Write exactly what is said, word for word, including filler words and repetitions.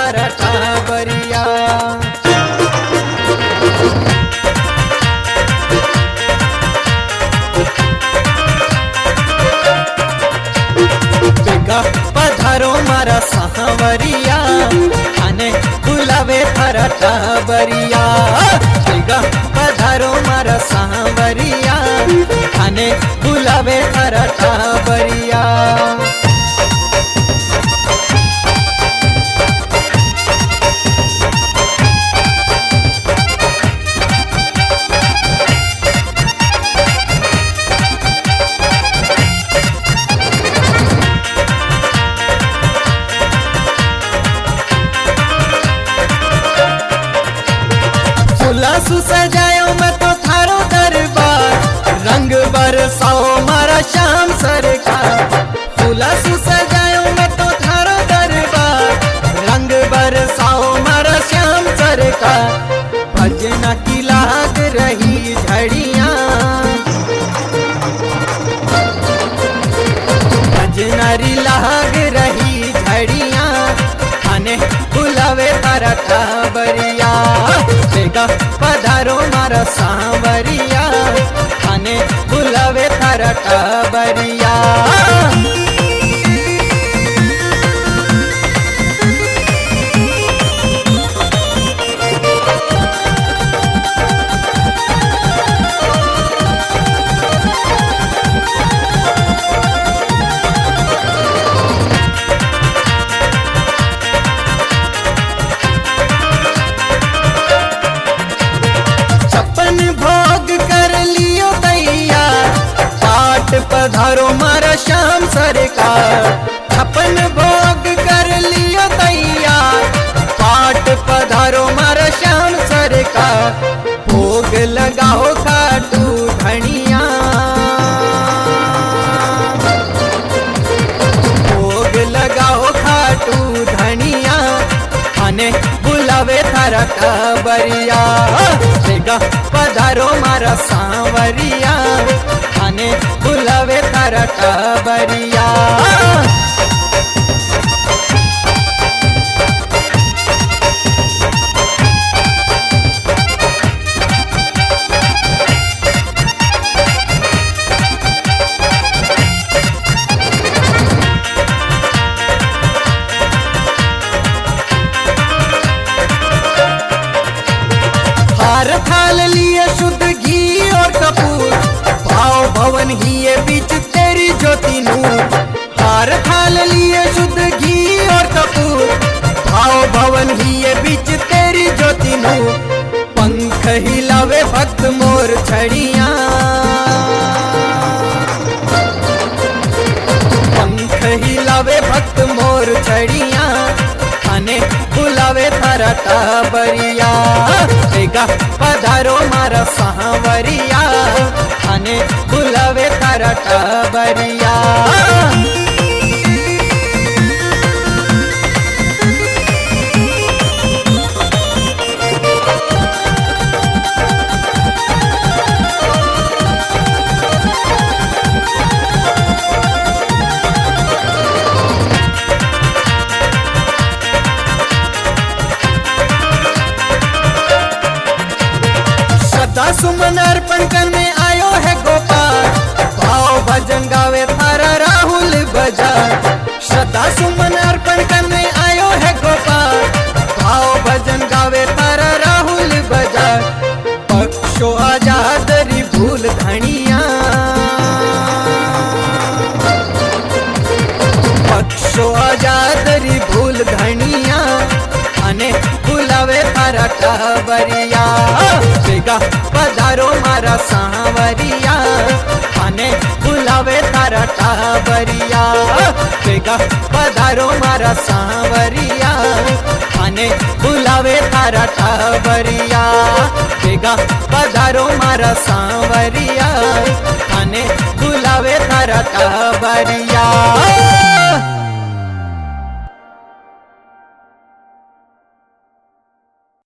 थारा टाबरिया। बेगा पधारो मारा सांवरिया, थाने बुलावे थारा टाबरिया। बेगा पधारो मारा सांवरिया, थाने बुलावे थारा टाबरिया। फुलासु सजायो मैं तो थारो दरबार, रंग बरसाओ मारा श्याम सरकार। फुलासु सजायो मैं तो थारो दरबार, रंग बरसाओ मारा श्याम सरकार। भजना की लाग रही झड़ियाँ, भजनारी लाग रही झड़ियाँ, थाने बुलावे थारा टाबरिया। बेगा पधारो मारा सांवरिया, थाने बुलावे थारा टाबरिया। भोग कर लियो तैयार, पाठ पधारो मारा श्याम सरकार। छप्पन भोग कर लियो तैयार, पाठ पधारो मारा श्याम सरकार। भोग लगाओ खाटू धनिया, भोग लगाओ खाटू धनिया, थाने बुलावे थारा टाबरिया। बेगा पधारो मारा सांवरिया, थाने बुलावे थारा टाबरिया। हार थाल लिए शुद्ध घी और कपूर, भाव भवन ही ये बीच तेरी ज्योति नूर। हार थाल लिए शुद्ध घी और कपूर, भाव भवन ही ये बीच तेरी ज्योति नूर। पंख हिलावे भक्त मोर छड़ियाँ, पंख हिलावे भक्त मोर छड़ियाँ, थाने बुलावे थारा टाबरिया। बेगा पधारो मारा सांवरिया, थाने बुलावे थारा टाबरिया। सुमन अर्पण करने आयो है गोपाल, भाव भजन गावे थारा राहुल बाजार। श्रद्धा सुमन अर्पण करने आयो है गोपाल, भाव भजन गावे थारा राहुल बाजार। पक्षो आजादरी भूल धनिया, पक्षो आजादरी भूल धनिया, थाने बुलावे थारा टाबरिया। बेगा पधारो मारा सांवरिया, थाने बुलावे थारा टाबरिया। बेगा पधारो मारा सांवरिया, थाने बुलावे थारा टाबरिया। बेगा पधारो मारा सांवरिया, थाने बुलावे थारा टाबरिया।